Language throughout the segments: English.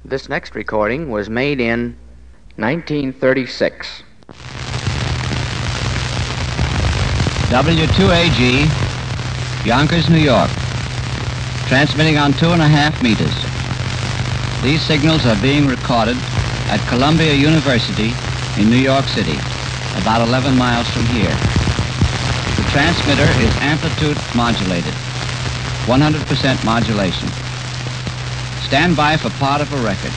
This next recording was made in 1936. W2AG, Yonkers, New York, transmitting on 2.5 meters. These signals are being recorded at Columbia University in New York City, about 11 miles from here. The transmitter is amplitude modulated, 100% modulation. Stand by for part of a record.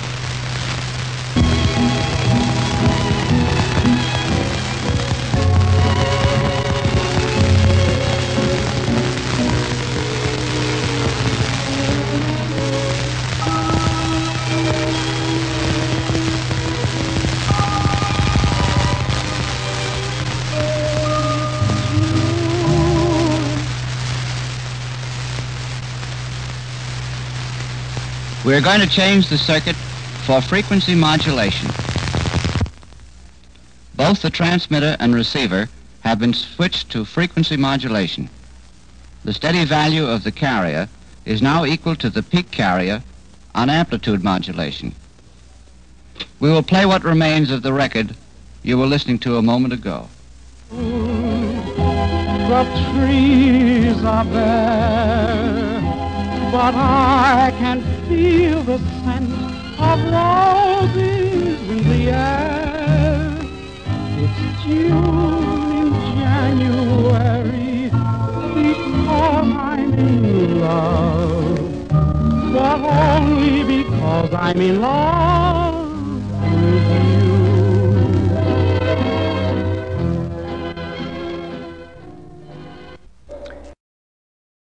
We're going to change the circuit for frequency modulation. Both the transmitter and receiver have been switched to frequency modulation. The steady value of the carrier is now equal to the peak carrier on amplitude modulation. We will play what remains of the record you were listening to a moment ago. The trees are bare, but I can feel the scent of roses in the air. It's June in January because I'm in love, but only because I'm in love.